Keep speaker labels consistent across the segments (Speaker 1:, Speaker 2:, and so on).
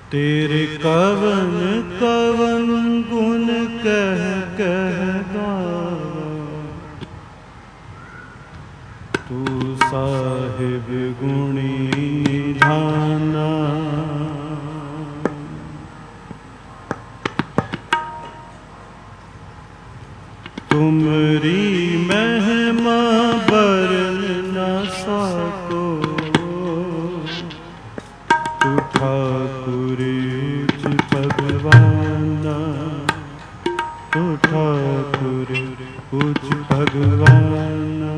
Speaker 1: तेरे कवन कवन गुण कह कह गावा, तू साहिब गुणी निधाना। तुमरी महिमा बरन न सको, तू ठाकुर उच्च भगवाना, तू ठाकुर उच्च भगवाना।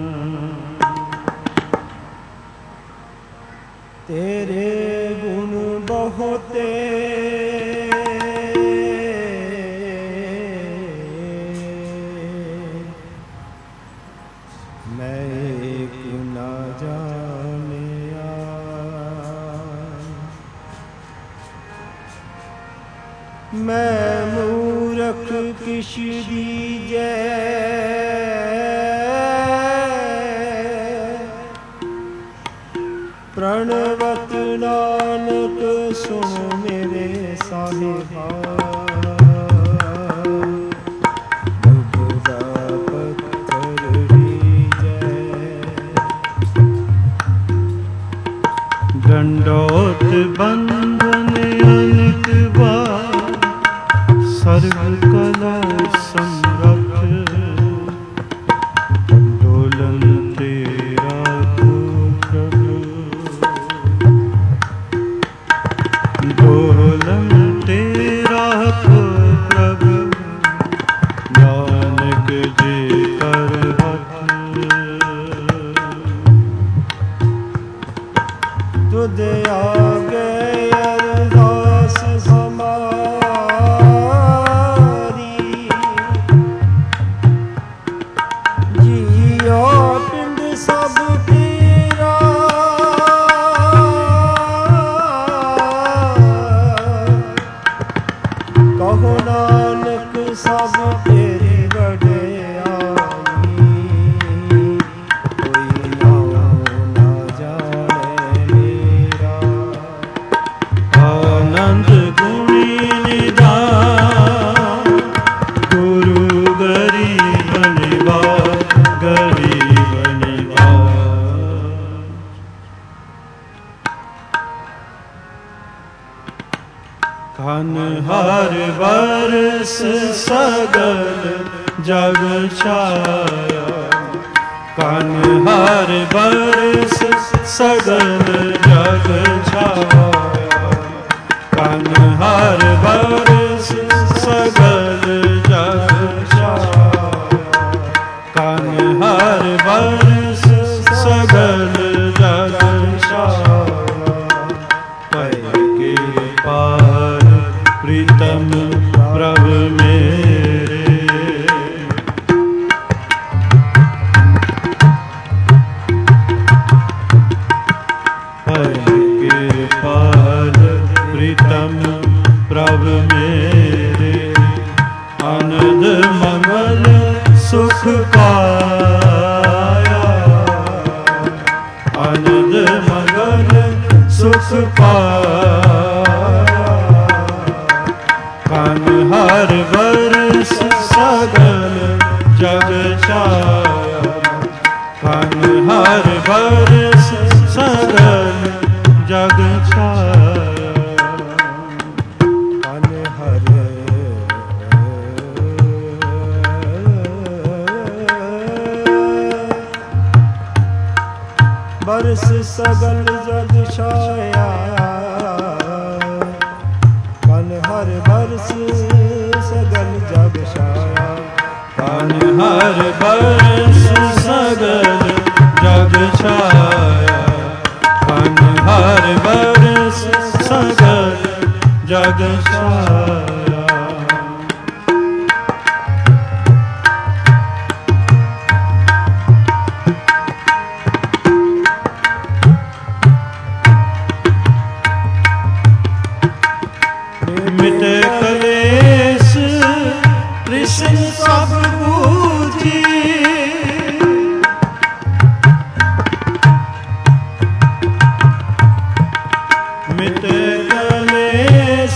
Speaker 2: तेरे गुण बहुते मैं एक न जानिया, मैं मूरख किश दीजै, प्रणवत नानक सुन मेरे साहिबा। बुझदा पत्थर दीजै,
Speaker 1: दंडोत बंधन अनित बार, सर्व कला समरथ, डोलन तेरा को प्रभु, डोलन तेरा को प्रभु, नानक जी कर हथ।
Speaker 2: तुझ आगे अरदास हमारी, जियो पिंड सब तेरा, कहो नानक सब तेरी वडियाई, कोई नाम ना जाने मेरा।
Speaker 1: आनंद गुणी निधान, गुरु गरीब निवास, गरीब निवास। धन हर वर्ष सगल जग छाया, कन हर वर्ष सगल जग छाया, कन हर वर्ष सगल जग छाया, कन हर वर्ष सगल जग छाया। पै के पार प्रीतम प्रभु मेरे, पै के पार प्रीतम प्रभु मेरे, आनंद मंगल सुख पाया, आनंद मंगल सुख पाया, कन हर वर्ष सगल जग छाया, कन हर वर्ष सगल जग छाया।
Speaker 2: कन हर वर्ष सगल जग छाया, कन हर वर्ष सगल जग छाया,
Speaker 1: कन हर वर्ष सगल जग छाया, कन हर वर्ष सगल जग छाया। मिटे कलेश कृष्ण सब बूझी, मिटे कलेश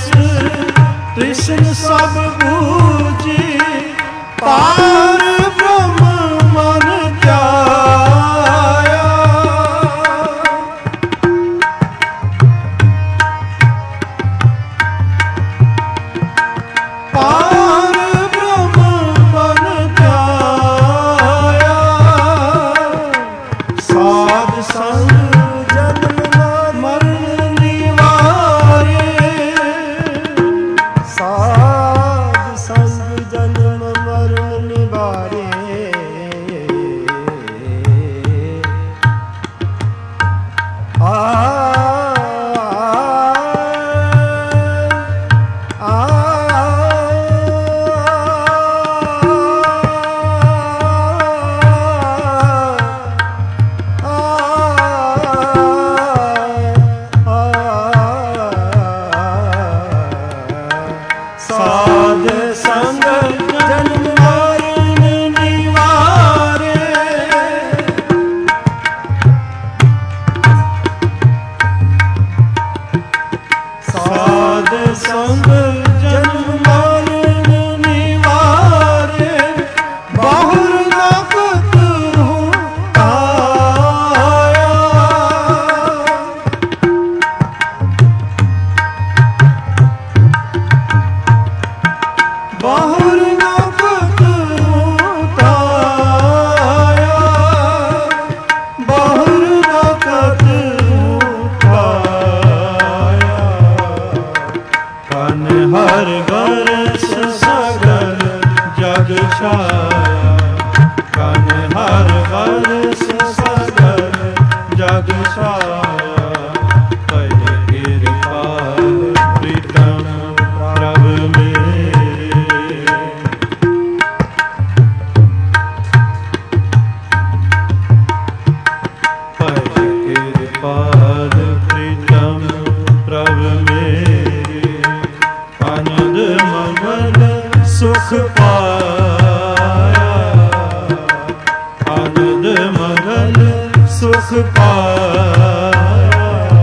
Speaker 1: ਸੁਖ ਪਾਇਆ।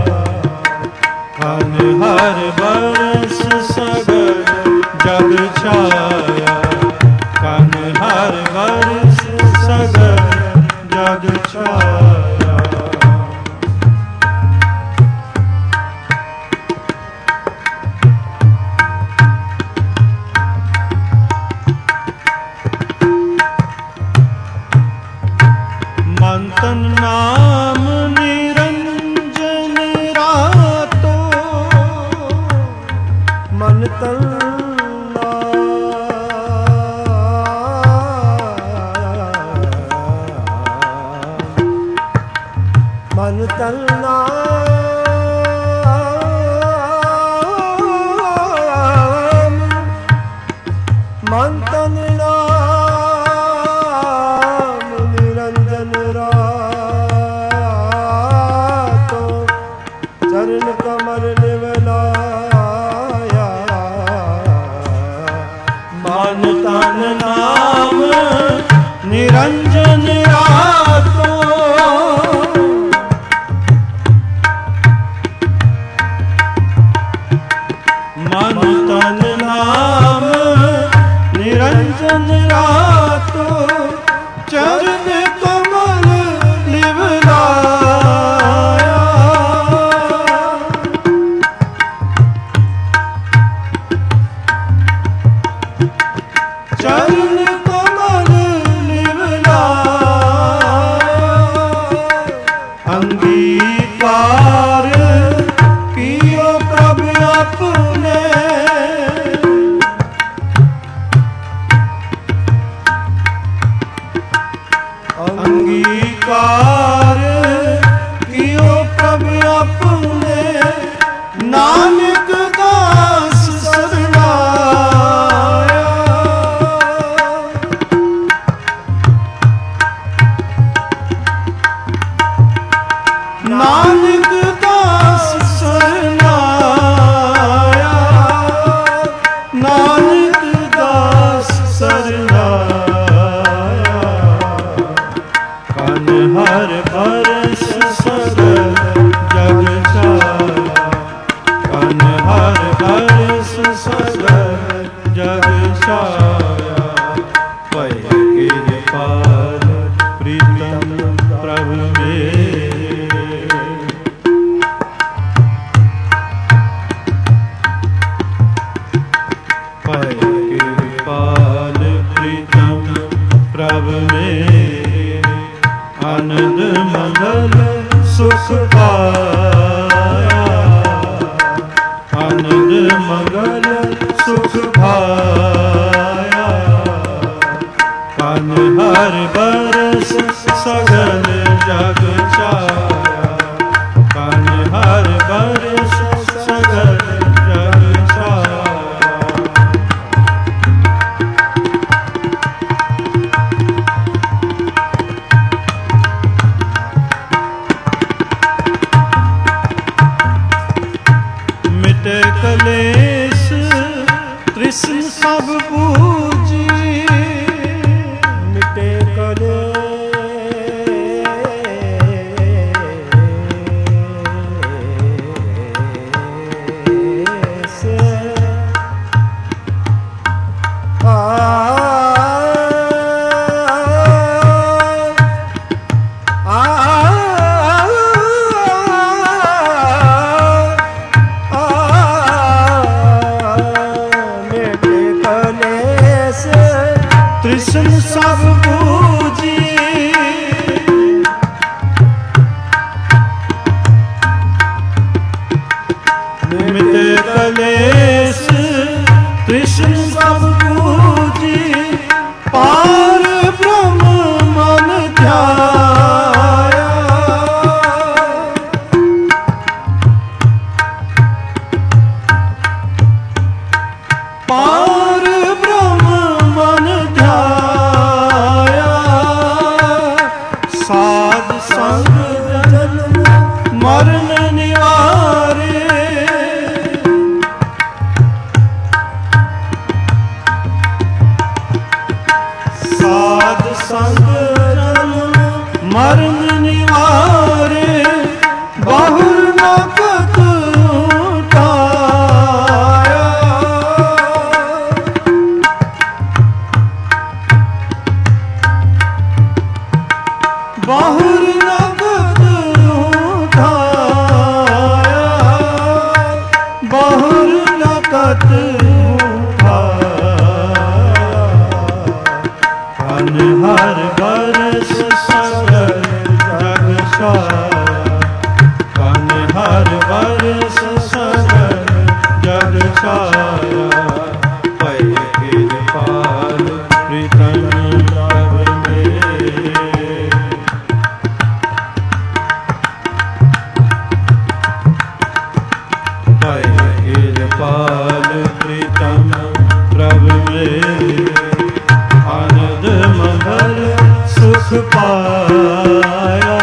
Speaker 1: ਕਨ ਹਰ ਬਰਸ ਸਗਲ ਜਗ ਛਾਇਆ। ਕਨ ਹਰ ਬਰਸ ਸਗਲ ਜਗ ਛਾਇਆ। ਮਨ ਤਨ ਨਾਮ ਨਿਰੰਜਨ ਰਾਤੋ।
Speaker 2: ਮਨ ਤਨ ਮਨ ਤਨ ਨਾਮ ਮਨ ਤਨ ਨਾਮ ਨਿਰੰਜਨ ਰਾਤੋ। ਚਰਨ ਕਮਲ ਨਿਵਲਾਇਆ।
Speaker 1: ਮਨ ਤਨ ਨਾਮ ਨਿਰੰਜਨ ਰਾਤੋ। ਮਨ ਤਨ ਨਾਮ ਨਿਰੰਜਨ ਰਾਤੋ। ਚਰਨ ਕਮਲ ਲਿਵਲਾਇਆ। ਚਰਨ ਕਮਲ ਲਿਵਲਾਇਆ। ਅੰਗੀਕਾਰ ਕੀਓ ਪ੍ਰਭ ਆਪਣੇ। ਅੰਗੀਕਾਰ ਕੀਓ ਪ੍ਰਭ ਆਪਣੇ। ਨਾਨਕ ਦਾਸ ਸਰਨਾਇਆ। ਨਾਨਕ ਦਾਸ ਸਰਨਾਇਆ। ਨਾਨਕ ਦਾਸ ਸਰਨਾਇਆ। ਕਨ ਹਰ ਬਰਸ ਸਗਲ ਜਗ ਛਾਇਆ। ਕਨ ਹਰ ਬਰਸ ਸਗਲ ਜਗ ਛਾਇਆ। ਭਇ ਕਿਰਪਾਲ ਪ੍ਰੀਤਮ ਪ੍ਰਭ ਮੇਰੇ। ਭਇ ਕਿਰਪਾਲ ਪ੍ਰੀਤਮ ਪ੍ਰਭ ਮੇਰੇ। ਆਨੰਦ ਮੰਗਲ ਸੁਖ ਪਾਇਆ। ਆਨੰਦ ਮੰਗਲ ਸੁਖ ਪਾਇਆ। ਕਨ ਹਰ ਬਰਸ ਸਗਲ ਜਗ ਛਾਇਆ। ਕਨ ਹਰ ਬਰਸ ਸਗਲ ਜਗ ਛਾਇਆ। ਮਿਟੇ ਕਲੇਸ਼ ਤ੍ਰਿਸ਼ਨ ਸਭ ਪੂਜੀ।
Speaker 2: ਮਿਟੇ ਕਲੇਸ਼।
Speaker 1: ਤ੍ਰਿਸ਼ਨ ਸਭ ਪੂਜੀ। ਮਿਟੇ ਕਲੇਸ਼ ਤ੍ਰਿਸ਼ਨ ਸਭ ਪੂਜੀ। ਪਾਰ ਬ੍ਰਹਮ ਮਨ ਧਿਆਇਆ। ਪਾਰ ਬ੍ਰਹਮ ਮਨ ਧਿਆਇਆ। ਸਾਧ ਸੰਗ ਜਨਮ ਮਰਨ ਨਿਵਾਰੇ। ਸਾਧ ਸੰਗ ਜਨਮ ਮਰਨ ਨਿਵਾਰੇ। निवारे बाहुर न कतु उठाया। बाहुर न कतु उठाया, बाहुर न कतु हर बरस सगल जग छाया, कन हर बरस सगल जग छाया। पै कृपाल प्रीतम प्रभ मेरे, पै कृपाल प्रीतम प्रभ मेरे। आनंद मगर सुख पाया,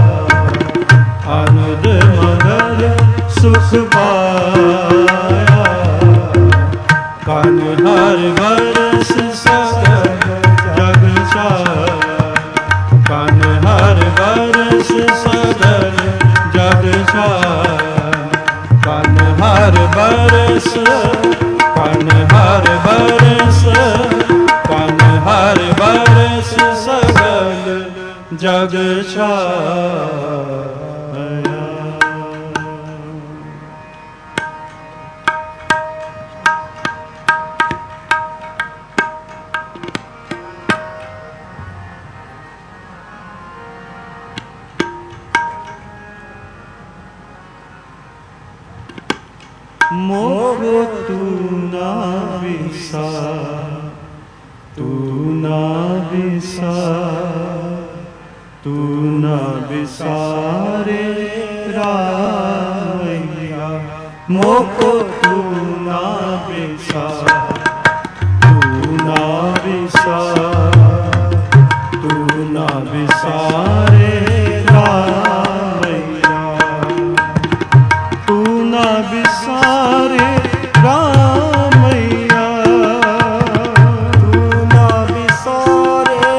Speaker 1: आनंद मगर सुख पाया। कन हर बरस सगल जग छाया, कन हर बरस सगल जग छाया। कन हर बरस, कन हर बरस, कन हर बरस सगल जग छाया। मोह तू ना विसार, तू ना विसार, तू ना विसारे रामैया। मोको तू ना विसार, तू ना विसार, तू ना विसारे रामैया। तू ना विसारे रामैया,
Speaker 2: तू ना विसारे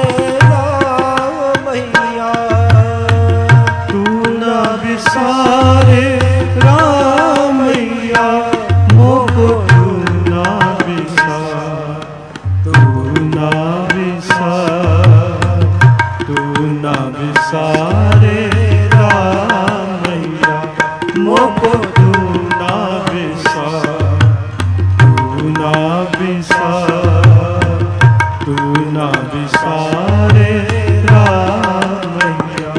Speaker 2: रामैया।
Speaker 1: तू ना विसारे रामैया। मोको तू ना विसार, तू ना विसार, तू ना विसारे रामैया। मोको तू ना विसार, तू ना विसार, तू ना विसारे रामैया।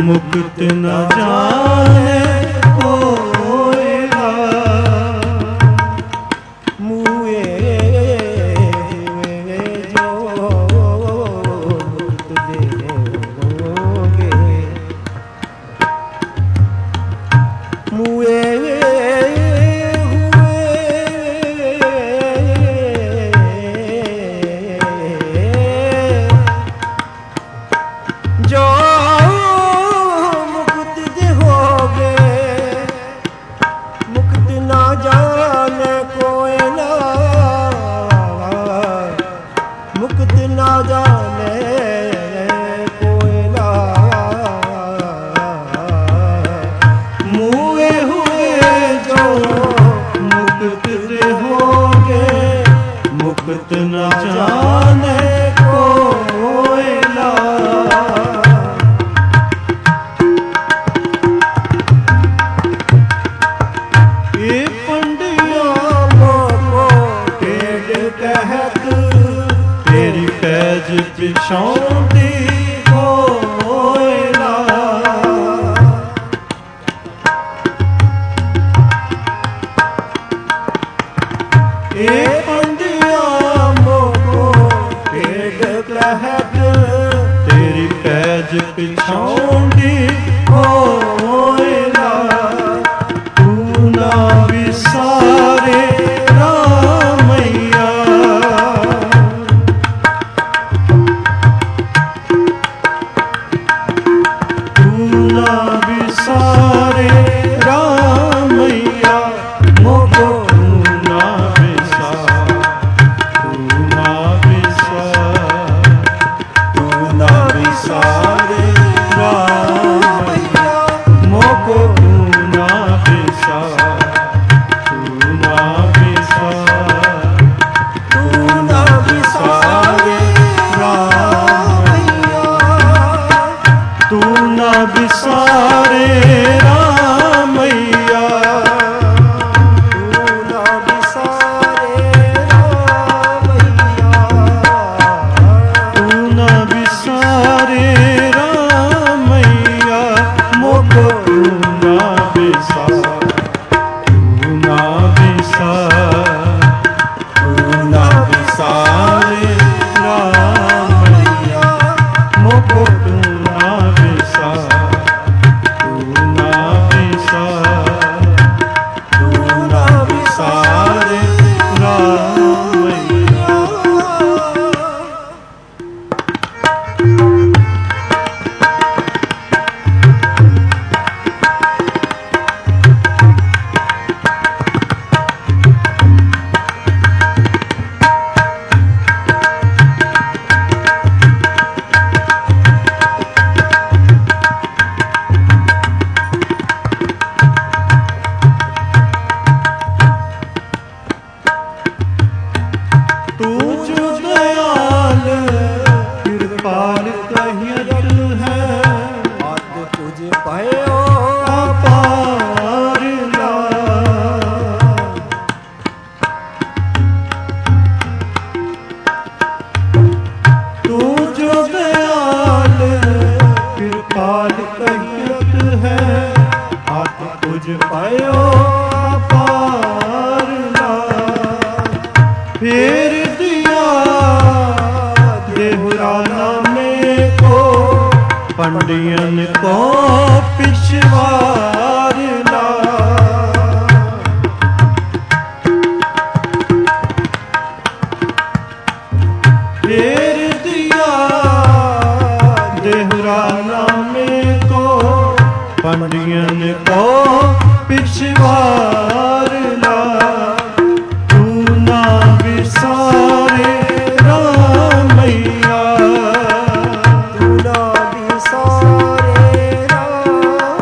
Speaker 1: मुक्त न जाने कोयला
Speaker 2: मुए जो मुक्त देंगे मुए
Speaker 1: मुक्त न जाने कोयला ये पंडिया मोको टेढ़ कहत तेरी पैज पिछौंदी कोयला ये तेरी पैज पिछौंडी कोयला तू ना विसारे रामैया तू ना विसारे रामैया मोको तू ना विसार तू ना विसार सारे रामैया मोको तू ना विसार तू ना विसार तू ना विसारे रामैया तू ना विसारे रामैया
Speaker 2: तू ना विसारे रामैया
Speaker 1: तू ना विसारे रामैया मोको तू ना विसार तू ना विसार तू ना विसारे रामैया मोको तू ना विसार तू ना विसार तू ना विसारे रामैया तू जो दयाल कृपाल कहियत है
Speaker 2: हाथ तुझ भयो
Speaker 1: अपार ला तू जो दयाल कृपाल कहियत है हाथ तुझ भयो अपार ला फिर देहुराना में को पंडियन को पिछवार ला फेर दिया देहुराना में को पंडियन को पिछवार ला तू ना विसारे रामैया
Speaker 2: तू ना विसारे रामैया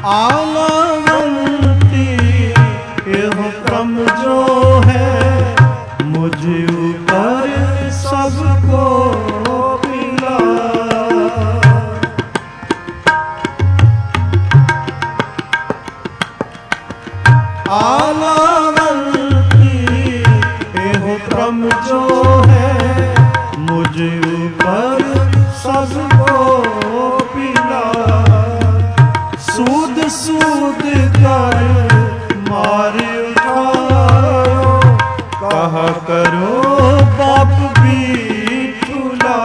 Speaker 1: आलावंती यह क्रम जो है मुझ ऊपर सबको मिला। आलावंती यह क्रम जो है मुझ ऊपर सबको मिला। सूद सूद कर मार उठायो कहा करो बाप भी ठुला।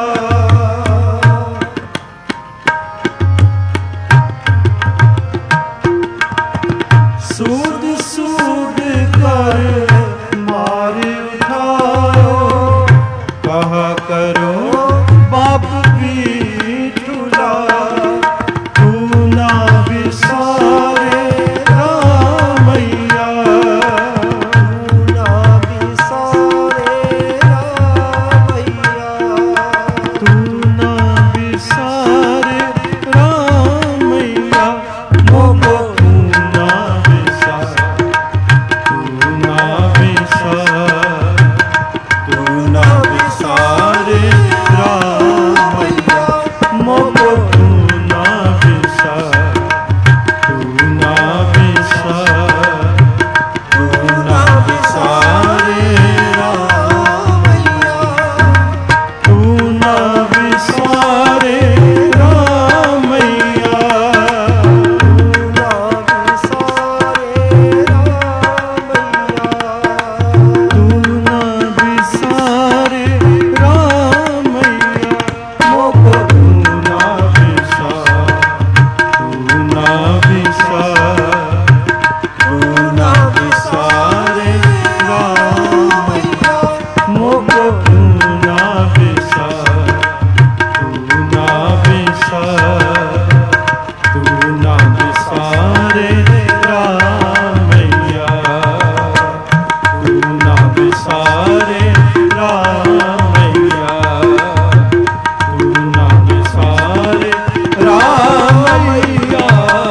Speaker 1: सूद सूद कर मार उठायो कहा करो बाप भी ठुला। तू ना विसारे रामैया,
Speaker 2: तू ना विसारे रामैया,
Speaker 1: तू ना विसारे रामैया। मोको तू ना विसार, तू ना विसार, तू ना विसारे रामैया। मोको तू ना विसार, तू ना विसार, तू ना विसारे रामैया। तू ना विसारे रामैया,
Speaker 2: तू ना विसारे रामैया।
Speaker 1: तू ना विसारे रामैया। मोको तू ना विसार, तू ना विसार, तू ना विसारे रामैया। मोको तू ना विसार, तू ना विसार, तू ना विसारे रामैया। तू ना विसारे रामैया, तू ना विसारे रामैया।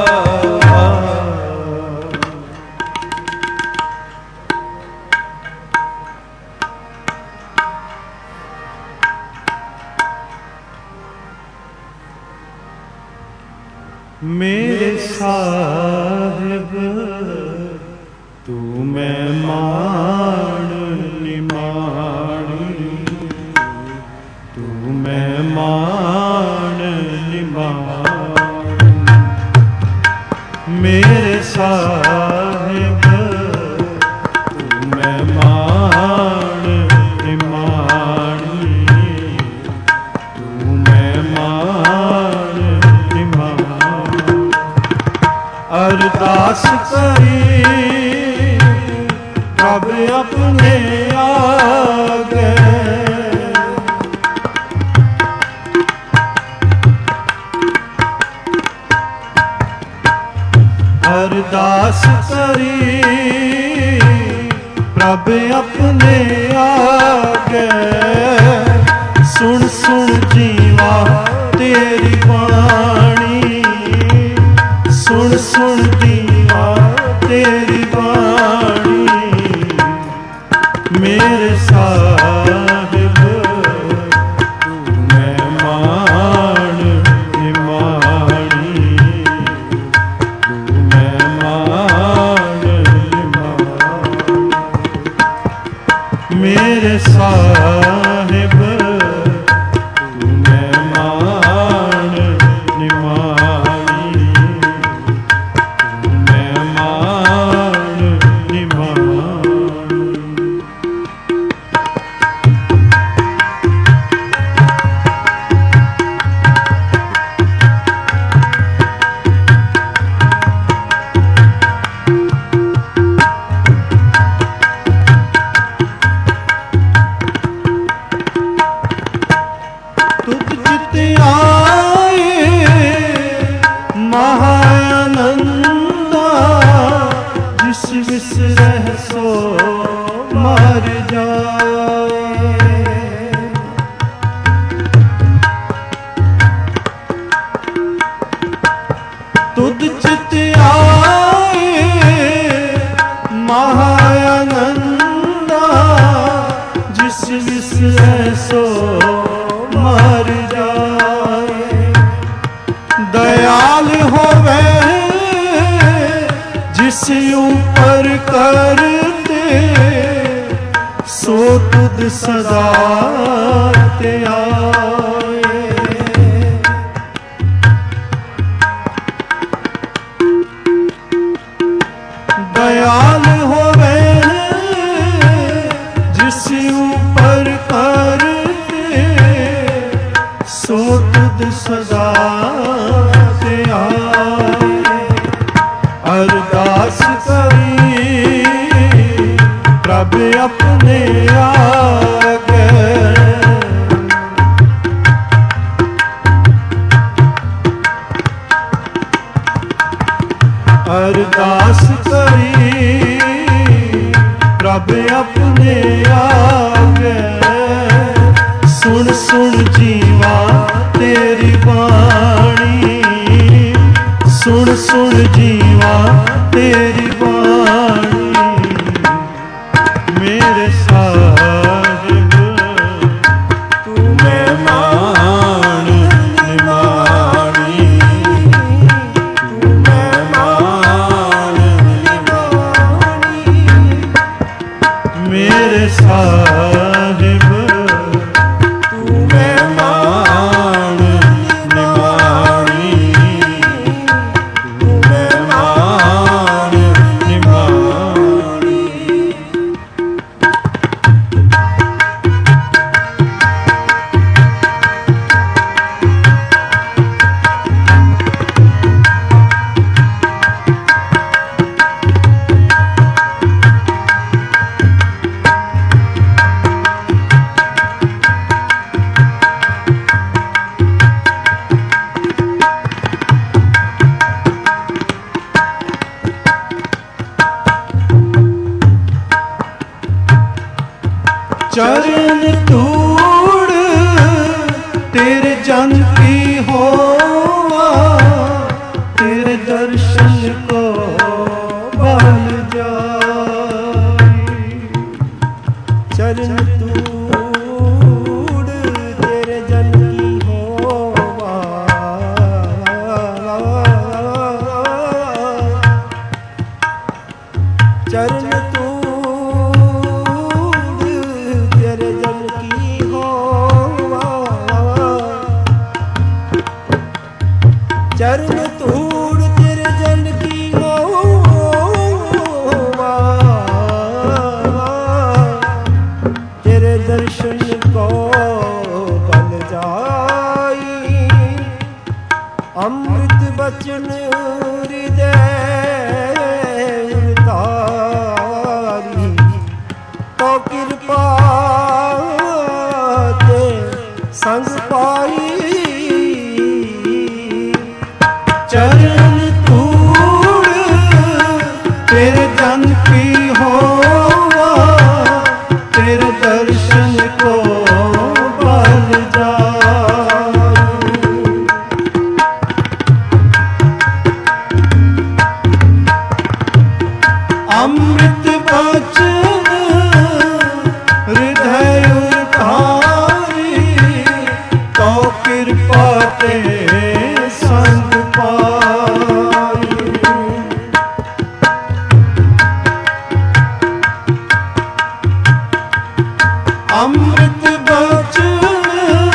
Speaker 1: मेरे साहिब तू मैं मान निमाणी, तू मैं मान निमाणी। मेरे साहिब तू मैं मान निमाणी, तू मैं मान निमाणी। अरदास करी कब अपने आगे, अरदास करी प्रभ अपने आगे। सुन सुन जीवा तेरी वाणी, सुन सुन जीवा तेरी वाणी। मेरे साहिब तू मैं मान निमाणी, तू मैं मान निमाणी। मेरे साहिब तू मैं मान निमाणी, तू मैं मान निमाणी। तुझ चित आए महानंदा, जिस विसरह सो मर जाए। तुझ चित जिस ऊपर करते सो तुद सदा ते आए। दयाल होवे जिस ऊपर करते सो तुद सदा ते आए। अरदास करी प्रभ अपने आगे, अरदास करी प्रभ अपने आगे। सुन सुन जीवा तेरी बाणी, सुन सुन जीवा तेरी बाणी। मेरे साहिब तू मेहमान निमानी, तू मेहमान निमानी। मेरे साहिब तू मेहमान निमानी, तू मेहमान निमानी। चरण धूड़ तेरे जन की होवा, तेरे दर्शन को बल जाई।
Speaker 2: चरण धूड़ तेरे जन की होवा, चरण चरण धूड़ तेरे जन की होवा, तेरे दर्शन को बल जाई। अमृत बचन हृदय तारी, तो कृपा ते संग पाई।
Speaker 1: चरण धूड़ तेरे जन की होवा, तेरे दर्शन को बल जाई। अमृत बचन हृदय उतारी, तो कृपा ते संग पाई। अमृत बचन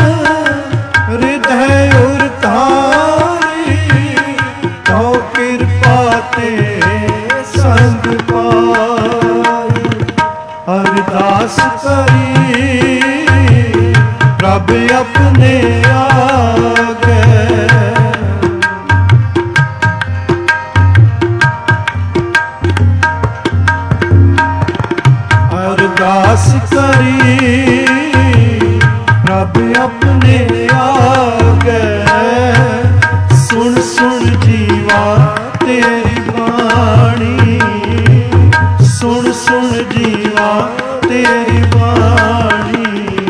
Speaker 1: हृदय उतारी, तो कृपा ते संग पाई। अरदास करी प्रभ अपने आगे, अरदास करी प्रभ अपने आगे। सुन सुन जीवा तेरी बाणी, सुन सुन जीवा तेरी बाणी।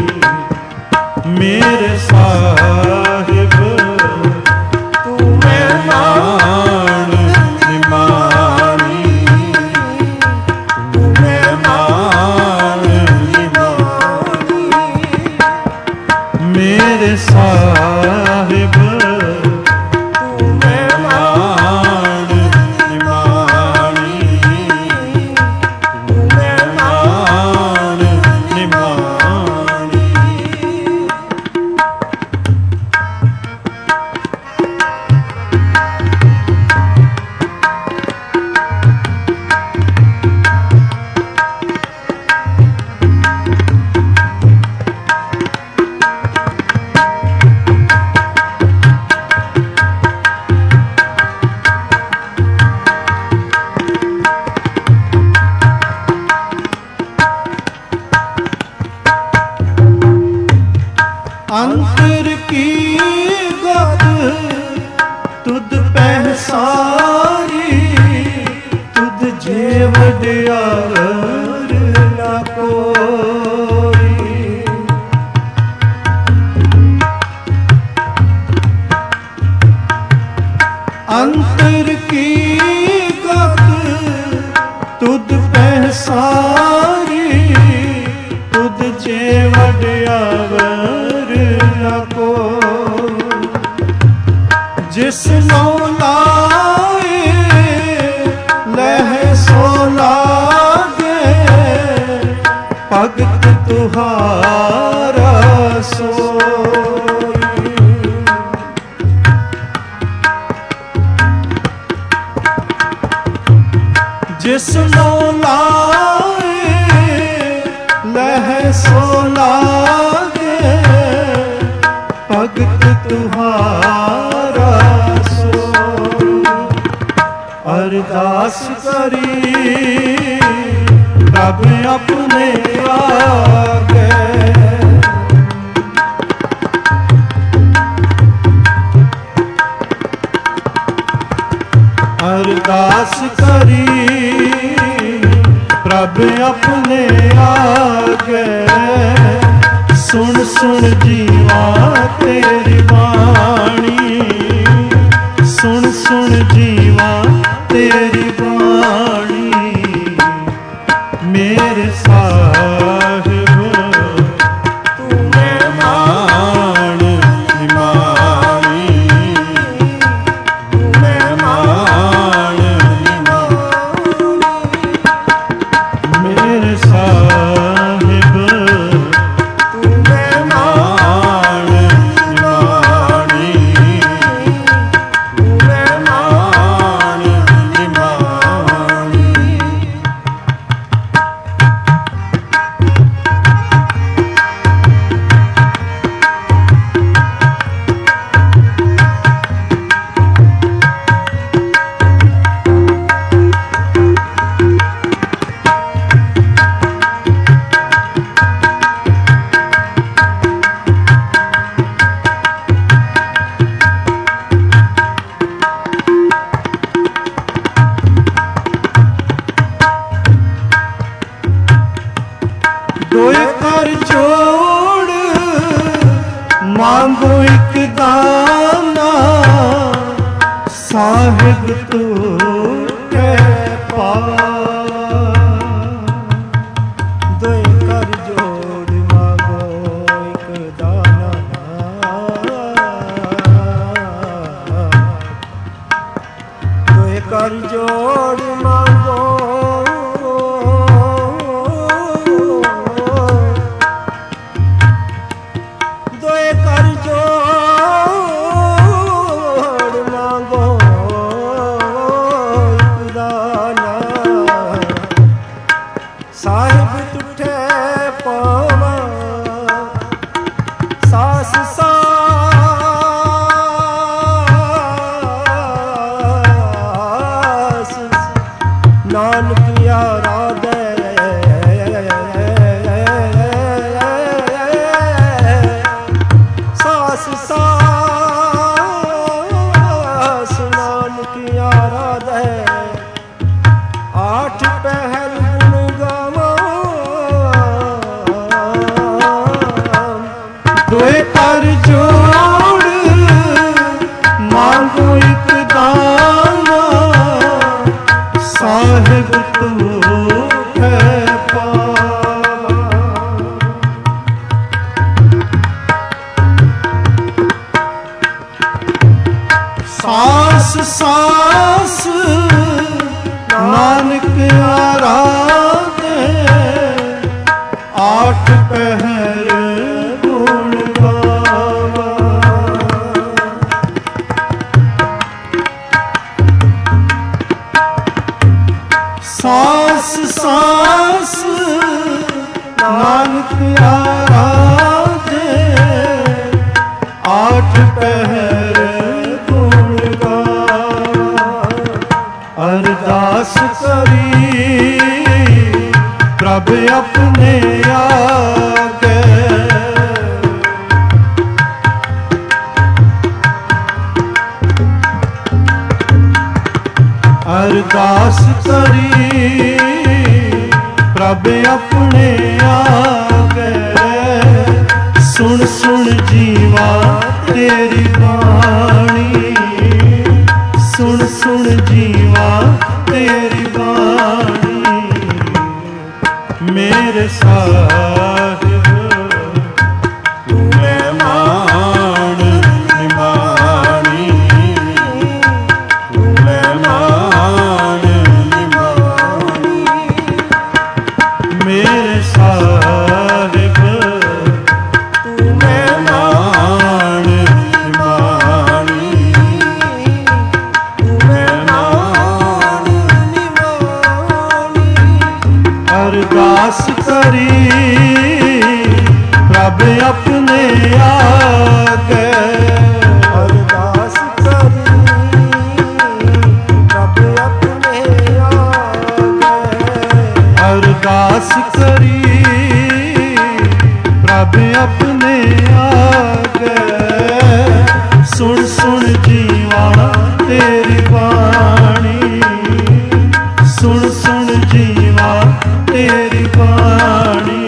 Speaker 1: मेरे साहिब
Speaker 2: तू मेहमान निमानी, तू मेहमान निमानी।
Speaker 1: मेरे साहिब
Speaker 2: तू मेहमान
Speaker 1: तुहारा सोई। जिसनो लाए लह सो लागे, भगत तुहारा सोई। अरदास करी रब अपने आगे, अरदास करी प्रभ अपने आगे। सुन सुन जीवा तेरी बाणी, सुन सुन जीवा तेरी बाणी। मेरे साहिब तू मेहमान निमानी, तू मेहमान निमानी। मेरे साहिब तू मेहमान निमानी, तू मेहमान निमानी। दोए कर जोड़ मांगो एक दाना, साहिब तू कै पार।
Speaker 2: दोए कर जोड़ मांगो एक दाना, दोए कर जोड़ मांगो साहिब तुठे पावा सास सास। नानक यारा दे सास सास। नानक यारा दे आठ पहर
Speaker 1: दोए कर जोड़ मांगो एक दाना, साहिब तू है पार। सास सास नानक आराधे, आठ पहर सास सास नानक आराधे, आठ पहर गुण गावे। अरदास करी प्रभ अपने आगे, अरदास करी प्रभ अपने आगे। सुन सुन जीवा तेरी बाणी, सुन सुन जीवा तेरी बाणी। मेरे साहिब तू मेहमान निमानी, तू मेहमान निमानी। मेरे साहिब प्रभ अपने आगे
Speaker 2: अरदास करी प्रभ अपने आगे
Speaker 1: अरदास करी प्रभ अपने आगे सुन सुन जीवा तेरी बाणी सुन सुन जीवा तेरी बाणी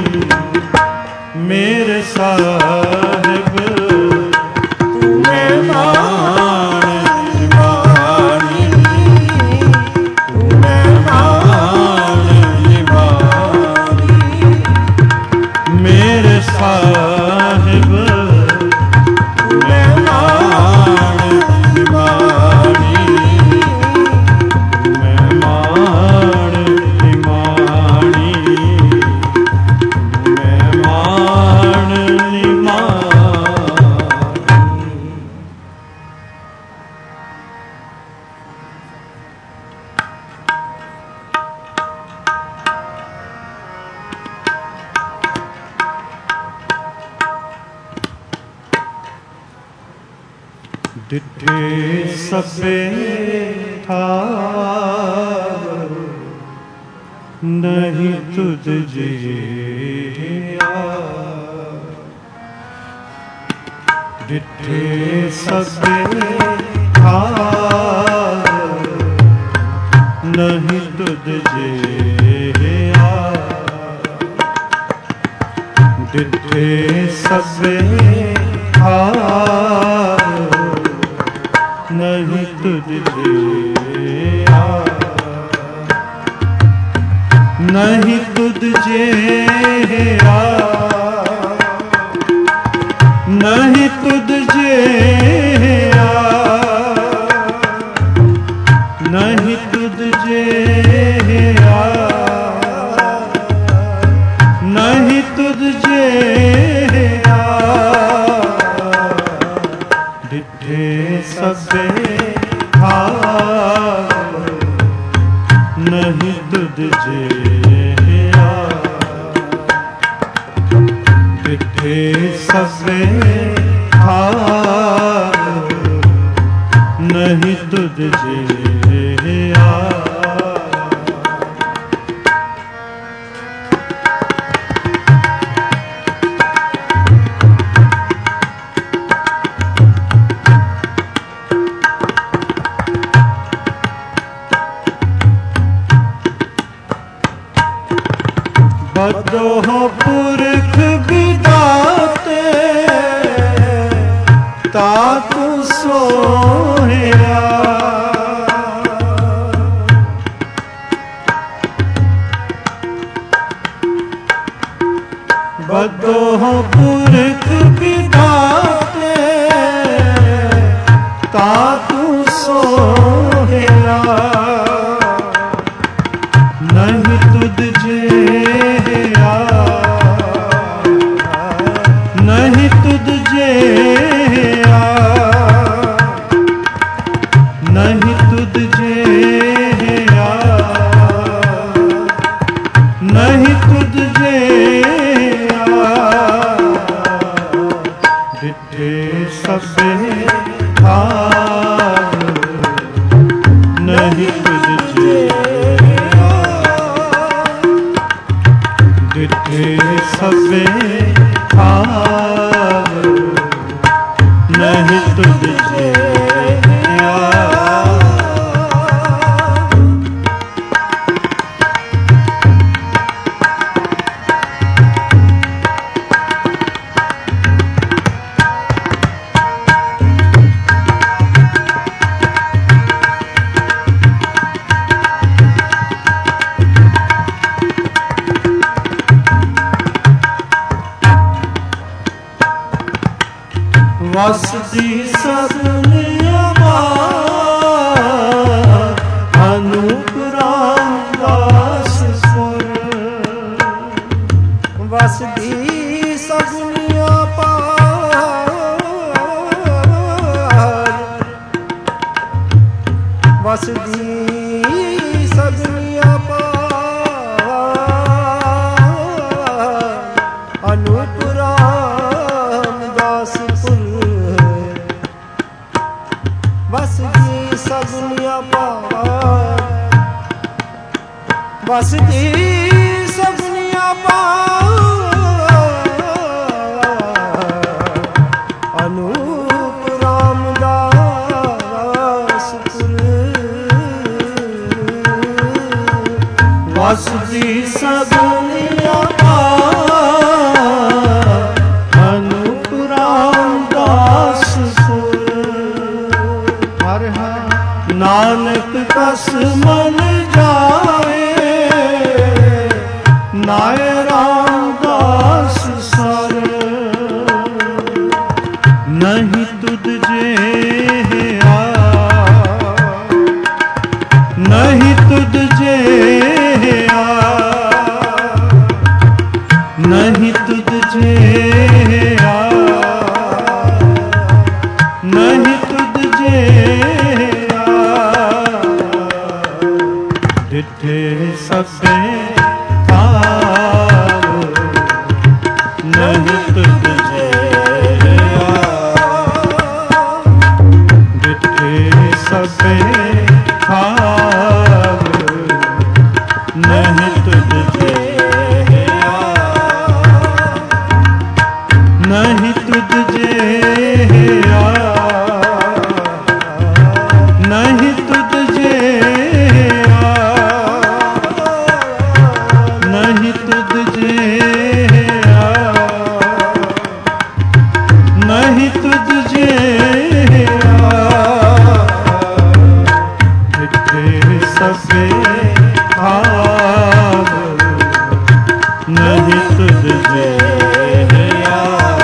Speaker 1: मेरे साहिब तू मेहमान निभानी तू मेहमान निभानी मेरे साहिब तू मेहमान निभानी तू मेहमान निभानी मेहमान निभानी। डिठे सबे ठार नहीं तुझ जिया डिठे सबे ठार नहीं तुझ जिया डिठे सबे ठार नहीं तुझ जिया नहीं तुझ जिया नहीं तुझ जिया नहीं तुझ जिया नहीं तुझ जिया डिठे सबे ठार नहीं तुझ जिया डिठे सबे ठार नहीं तुझ जिया बदोह पुरख विदाते तातु सोहया बदोह पुरख विदाते तातु सोहया नहीं तुझ जिया नहीं तुझ जिया नहीं तुझ जिया नहीं तुझ जिया डिठे सबे ठार नहीं तुझ जिया डिठे सबे ठार नहीं तुझ जिया वसदी सगुन अपार अनूप रामदास सुर
Speaker 2: वसदी सगुन अपार वसदी सगुन अपार अनूप राम ਵਸਦੀ ਸਭਨੀਆਂ ਅਨੂਪ ਰਾਮਦਾਸ
Speaker 1: ਵਸਦੀ ਸਭਨੀਆਂ ਅਨੂਪ ਰਾਮਦਾਸ ਸੁਰ ਹਰਿ ਹਰਿ ਨਾਨਕ ਕਸ ਮਨ ਜਾਏ ਨਾਏ ਰਾਮਦਾਸ ਸਰ ਨਹੀਂ ਤੁਧ ਜਿਹਾ ਨਹੀਂ ਤੁਧ ਜਿਹਾ ਨਹੀਂ ਤੁਧ ਜਿਹਾ ਨਹੀਂ ਤੁਧ ਜਿਹਾ ਡਿਠੇ ਸਭੇ ਥਾਵ ਨਹੀਂ ਤੁਧ ਜਿਹਾ ਡਿਠੇ ਸਭੇ ਥਾਵ ਨਹੀਂ ਤੁਧ ਜਿਹਾ ਨਹੀਂ ਤੁਧ ਜਿਹਾ ਨਹੀਂ ਤੁਧ ਜਿਹਾ ਨਹੀਂ ਤੁਧ ਜਿਹਾ ਨਹੀਂ ਤੁਧ ਜਿਹਾ ਡਿਠੇ ਸਭੇ ਥਾਵ ਨਹੀਂ ਤੁਧ ਜਿਹਾ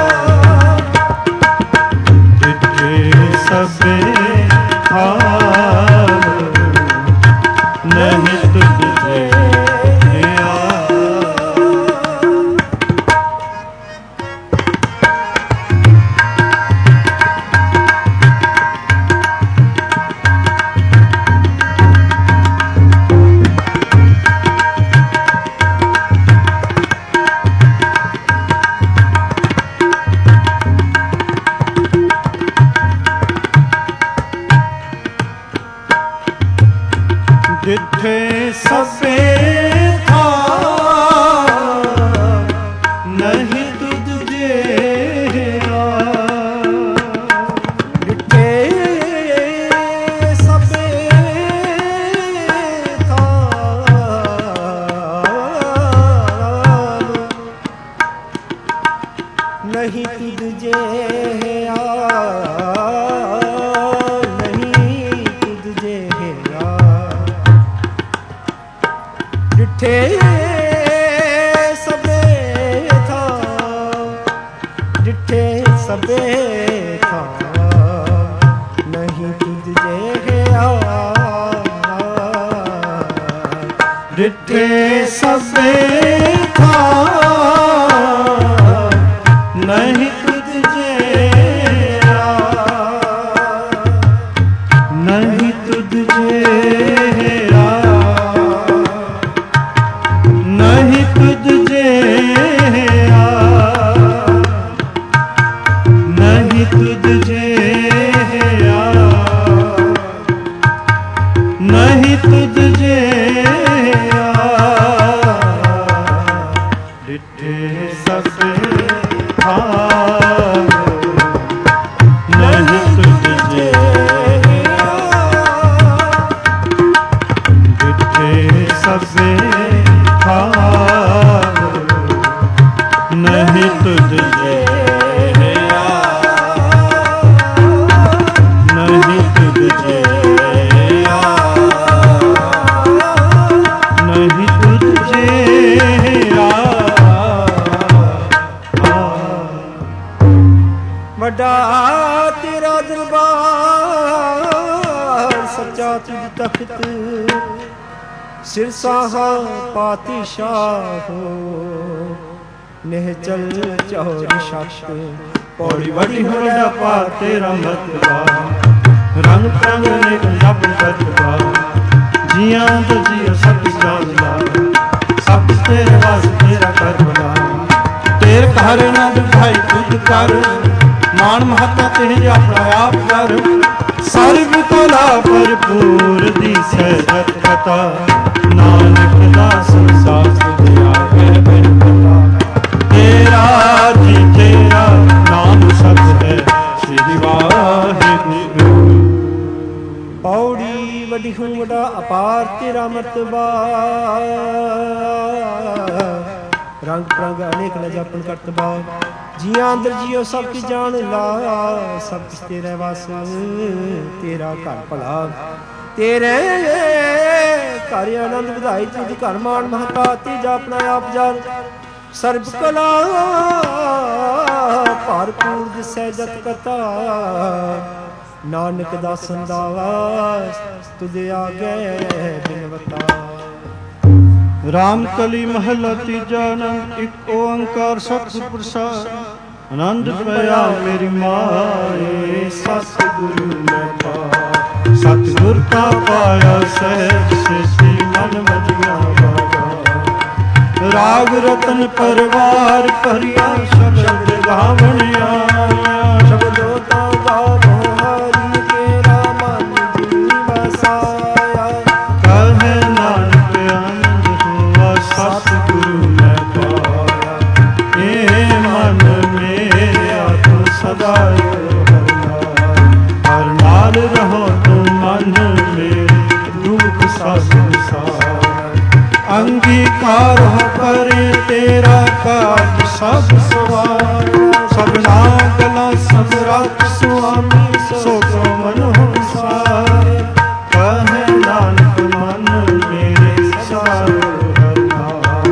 Speaker 1: ਡਿਠੇ ਸਭੇ ਥਾਵ ਨਹੀਂ ਤੁਧ ਜਿਹਾ ਡਿਠੇ ਸਭੇ ਥਾਵ ਨਹੀਂ ਤੁਧ ਜਿਹਾ
Speaker 2: ਡਿਠੇ ਸਭੇ ਥਾਵ ਨਹੀਂ ਤੁਧ ਜਿਹਾ ਨਹੀਂ ਤੁਧ ਜਿਹਾ ਡਿਠੇ ਸਭੇ ਥਾਵ ਡਿਠੇ ਸਭੇ ਥਾਵ ਨਹੀਂ ਤੁਧ ਜਿਹਾ
Speaker 1: ਡਿਠੇ ਸਭੇ ਥਾਵ ਨਹੀਂ ਤੁਧ ਜਿਹਾ ਨਹੀਂ ਤੁਧ ਜਿਹਾ ਨਹੀਂ ਤੁਧ ਜਿਹਾ ਨਹੀਂ ਤੁਧ ਜਿਹਾ ਨਹੀਂ ਤੁਧ ਜਿਹਾ ਡਿਠੇ ਸਭੇ ਥਾਵ ਨਹੀਂ ਤੁਧ ਜਿਹਾ ਡਿਠੇ ਸਭੇ ਥਾਵ ਨਹੀਂ ਤੁਧ ਜਿਹਾ ਨਹੀਂ ਤੁਧ ਜਿਹਾ ਨਹੀਂ ਤੁਧ ਜਿਹਾ
Speaker 2: ਵੱਡਾ ਤੇਰਾ ਦਰਬਾਰ ਸੱਚਾ ਤੁਝ ਤਖਤ ਸਿਰਸਾਹਾ ਪਾਤਸ਼ਾਹ ਨਿਹਚਲ ਚੌਰ ਸ਼ਖਤ
Speaker 1: ਪੌੜੀ ਵੱਡੀ ਹੋੜਾ ਪਾ ਤੇਰਾ ਮਤਬਾ ਰੰਗ ਪ੍ਰੰਗ ਨੇ ਜਪ ਸਤਬਾ ਜੀਆਂ ਤੋਂ ਜੀਓ ਸਭ ਜਾਣਦਾ ਸਭ ਤੇਰੇ ਵਾਸ ਤੇਰਾ ਕਰਮਲਾ ਤੇਰੇ ਘਰ ਨਾ ਦੁਖਾਈ ਤੁਧ ਕਰ ਮਾਨ ਮਹੱਤਾ ਤੇਰੇ ਆਪਣਾ ਆਪ ਕਰ ਸਰਬ ਕੋਲਾ ਭਰਪੂਰ ਦੀ ਸਹਿਜਤ ਕਥਾ ਨਾਨਕ ਦਾਸ
Speaker 2: ਪਾਰ ਤੇਰਾ ਮਰਤਬਾ। ਰੰਗ ਪ੍ਰੰਗ ਅਨੇਕ ਨ ਜਾਪਨ ਕਰਤਬਾ। ਜੀਆਂ ਅੰਦਰ ਜੀਓ ਸਭ ਕੀ ਜਾਣ ਲਾ। ਸਭ ਕਿਛ ਤੇਰੇ ਵਸ ਤੇਰਾ ਘਰ ਭਲਾ। ਤੇਰੇ ਘਰ ਆਨੰਦ ਵਧਾਈ ਤੁਧ ਘਰ ਮਾਨ ਮਹਤਾ। ਤੀਜਾ ਆਪਣਾ ਆਪ ਜਾਨ ਸਰਬ ਕਲਾ ਭਰਪੂਰ ਦਿਸੈ ਜਤ ਕਤਾ। ਨਾਨਕ ਦਾਸਨ ਦਾਸ ਤੁਧ ਆਗੇ ਬਿਨਵਤਾ।
Speaker 1: ਰਾਮ ਕਲੀ ਮਹਲਾ ਤੀਜਾ ਆਨੰਦ ਇੱਕ ਓੰਕਾਰ ਸਤਿਗੁਰ ਪ੍ਰਸਾਦ। ਆਨੰਦ ਪਿਆ ਮੇਰੀ ਮਾਏ ਸਤਿਗੁਰੂ ਮੈਂ ਪਾਇਆ। ਸਤਿਗੁਰ ਕਾ ਪਾਇਆ ਸਹਿਜ ਸੇਤੀ ਮਨ ਮਜੀਆ ਬਾਗਾ। ਰਾਗ ਰਤਨ ਪਰਵਾਰ ਭਰਿਆ ਸ਼ਬਦ ਗਾਵਣ ਆਇਆ।
Speaker 2: ਸ਼ਬਦੋ ਤਾ ਗਾਵੋ ਹਰੀ ਤੇਰਾ ਮਨ ਜੀ ਵਸਾਇਆ।
Speaker 1: ਕਹੇ ਨਾਨਕ ਆਨੰਦ ਹੋਆ ਸਤਿਗੁਰੂ ਮੈਂ ਪਾਇਆ। ਇਹ ਮਨ ਮੇਰਾ ਤੂੰ ਸਦਾ ਹਰ ਨਾਲ ਰਹੋ ਤੂੰ ਮਨ ਮੇਰੇ ਦੁਖ ਸੰਸਾਰ। ਅੰਗੀਕਾਰ ਹੋ ਕਰੇ ਤੇਰਾ ਕਾਜ ਸਭ ਸਵਾਰ। ਸਭਨਾ ਗਲਾਂ ਸਮਰੱਥ ਸੁਆਮੀ ਸੋ ਮਨ ਹੁਸਾਰ। ਕਹੇ ਨਾਨਕ ਮਨ ਮੇਰੇ ਸਦਾ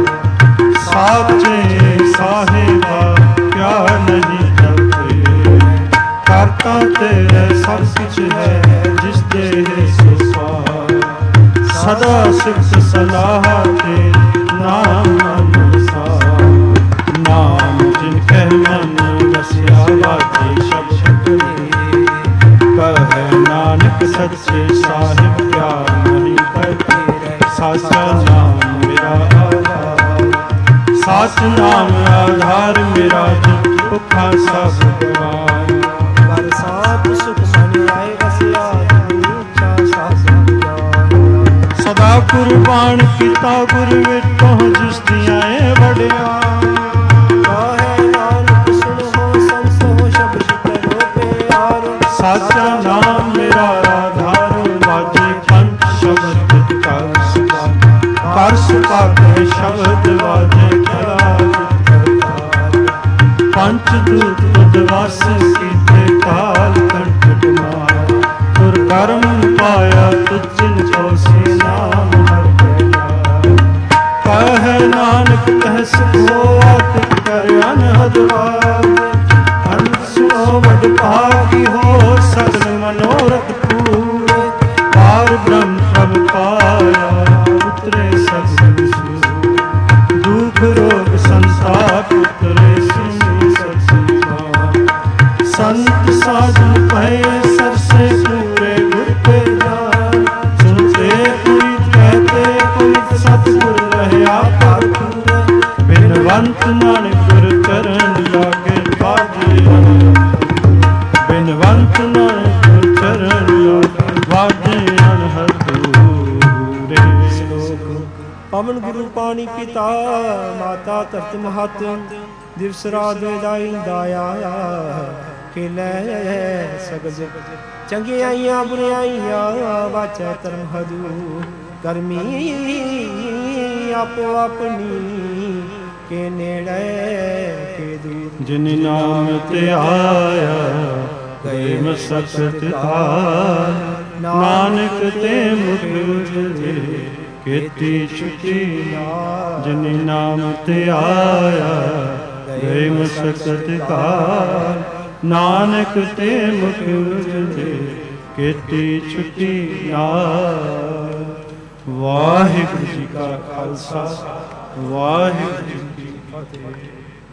Speaker 1: ਸਾਚੇ ਸਾਹਿਬਾ ਕਿਆ ਨਹੀਂ ਕਰਤੇ। ਕਰਤਾ ਤੇਰੇ ਸਭ ਕੁਛ ਹੈ ਜਿਸ ਦੇ ਸੁਸਾਰ। ਸਦਾ ਸਿਫਤ ਸਲਾਹ ਤੇ ਨਾਮ ਅਨੁਸਾਰ। ਨਾਮ ਜਿਨ ਕਹਿ ਮਨ ਵਸਿਆ ਵਾਜੇ ਸ਼ਬ ਸ਼ਕਰੇ। ਕਹੈ ਨਾਨਕ ਸੱਚੇ ਸਾਹਿਬ ਕਿਆ ਨਹੀਂ ਕਰਤੇ। ਸਾਚਾ ਨਾਮ ਮੇਰਾ ਆਧਾਰ। ਸਾਚ ਨਾਮ ਆਧਾਰ ਮੇਰਾ ਜਿ ਭੁੱਖਾ ਸਭ ਗਵਾਏ।
Speaker 2: ਬਰਸਾਤ ਸੁਖ ਮਨ ਆਏ ਵਸਿਆ ਉੱਚਾ ਸਾਸਾ ਜਾਏ।
Speaker 1: ਸਦਾ ਕੁਰਬਾਨ ਕੀਤਾ ਗੁਰ ਵਿਟੋ ਜਿਸ ਦੀਆਂ ਏ ਵਡਿਆ।
Speaker 2: ਕਹੇ ਨਾਨਕ ਸੁਣੋ ਸੰਸੋ ਸ਼ਬਦ ਕਰੋ ਪਿਆਰ।
Speaker 1: ਸਾਚਾ ਨਾਮ ਮੇਰਾ ਆਧਾਰ ਵਾਜੇ ਪੰਜ ਸ਼ਬਦ ਕਰ ਸੁਭਾ। ਕਰ ਸੁਭਾ ਕੇ ਸ਼ਬਦ ਵਾਜੇ ਖੜਾ। ਪੰਚ ਦੂਤ ਉਦਵਾਸ ਕੀਤੇ ਕਾਲ ਕੰਠ ਮਾਰ। ਤੁਰ ਕਰਮ ਪਾਇਆ ਤੁਝ ਕੋ ਸੇ ਨਾਮ ਹਰ ਪਿਆਰ। ਕਹੈ ਨਾਨਕ ਕਹਿ ਸੁਖੋ ਆਤਿ ਕਰ ਅਨਹਦ ਵਾਰ। ਹੰਸੋ ਵਡ ਭਾਗੀ ਹੋ ਸਗਲ ਮਨੋਰਥ ਪੂਰੇ। ਪਾਰ ਬ੍ਰਹਮ ਪ੍ਰਭ ਪਾਇਆ ਉਤਰੇ ਸਗਲ ਸੂਰ। ਦੁਖ ਰੋਗ ਸੰਸਾਰ ਉਤਰੇ ਸਿਮੀ ਸਤਿ। ਸੰਤ ਸਾਧਨ ਪਏ ਸਰਸੇ ਪੂਰੇ ਗੁਰ ਤੇ ਜਾਨ। ਸੁਨਤੇ ਕੋਈ ਕਹਤੇ ਕੋਈ ਸਤਿਗੁਰ ਰਹਿਆ ਭਰਪੂਰ। ਬਿਨਵੰਤ ਨਾਨਕ ਗੁਰ ਚਰਨ ਲਾਗੇ ਬਾਜੇ। ਬਿਨਵੰਤ ਨਾਨਕ ਗੁਰ ਚਰਨ ਲਾਗੇ ਬਾਜੇ ਅਨਹਦੂਰੇ।
Speaker 2: ਪਵਨ ਗੁਰੂ ਪਾਣੀ ਪਿਤਾ ਮਾਤਾ ਧਰਤ ਮਹਤ। ਦਿਵਸ ਰਾਤ ਵੇਦਾਈ ਦਾਇਆ ਖੇਲੇ ਸਗਜ। ਚੰਗਿਆਈਆਂ ਬੁਰਿਆਈਆਂ ਵਾਚੈ ਧਰਮ ਹਦੂ। ਕਰਮੀ ਆਪੋ ਆਪਣੀ ਕੇ ਨੇੜੇ ਕੇ ਦੂਰ।
Speaker 1: ਜਿਨ ਨਾਮ ਤੇ ਆਇਆ ਗਏ ਮਸਕਤ ਹਾਰ। ਨਾਨਕ ਤੇ ਮੁਖ ਉਜਲੇ ਕੀਤੀ ਛੁਟੀ ਨਾਰ। ਜਿਨ ਨਾਮ ਤੇ ਆਇਆ ਗਏ ਮਸਕਤ ਹਾਰ। ਨਾਨਕ ਤੇ ਮੁਖ ਉਜਲੇ ਕੀਤੀ ਛੁਟੀ ਨਾਰ। ਵਾਹਿਗੁਰੂ ਜੀ ਕਾ ਖਾਲਸਾ ਵਾਹਿਗੁਰੂ ਜੀ ਕੀ ਫਤਿਹ।